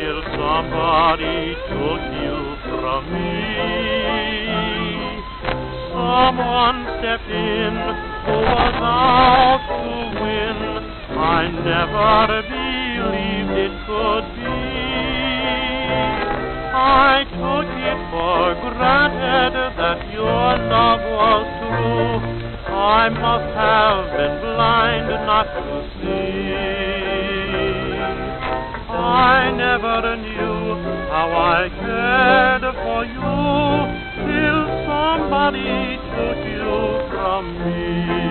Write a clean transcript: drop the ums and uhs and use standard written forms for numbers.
till somebody took you from me. Someone stepped in who was out to win. I never believed it could be. I took it for granted that your love was true. I must have been blind not to see. I never knew how I cared for you till somebody took you from me.